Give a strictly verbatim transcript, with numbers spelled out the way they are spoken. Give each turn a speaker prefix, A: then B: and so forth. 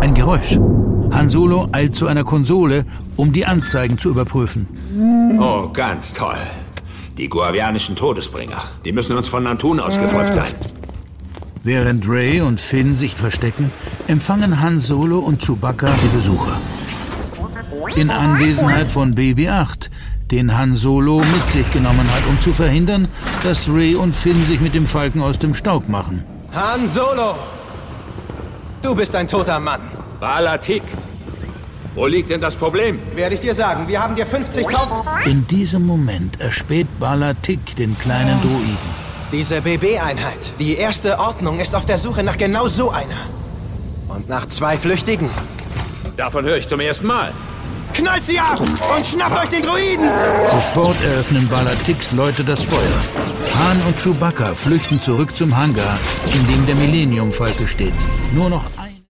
A: Ein Geräusch. Han Solo eilt zu einer Konsole, um die Anzeigen zu überprüfen.
B: Oh, ganz toll. Die guavianischen Todesbringer. Die müssen uns von Nantun aus gefolgt sein.
A: Während Rey und Finn sich verstecken, empfangen Han Solo und Chewbacca die Besucher. In Anwesenheit von B B acht, den Han Solo mit sich genommen hat, um zu verhindern, dass Rey und Finn sich mit dem Falken aus dem Staub machen.
C: Han Solo! Du bist ein toter Mann.
B: Bala Tik. Wo liegt denn das Problem?
C: Werde ich dir sagen, wir haben dir fünfzigtausend...
A: In diesem Moment erspäht Bala Tik den kleinen Droiden.
C: Diese B B-Einheit, die erste Ordnung, ist auf der Suche nach genau so einer. Und nach zwei Flüchtigen.
B: Davon höre ich zum ersten Mal.
C: Knallt sie ab und schnappt euch den Droiden!
A: Sofort eröffnen Bala Tiks Leute das Feuer. Han und Chewbacca flüchten zurück zum Hangar, in dem der Millennium-Falke steht. Nur noch ein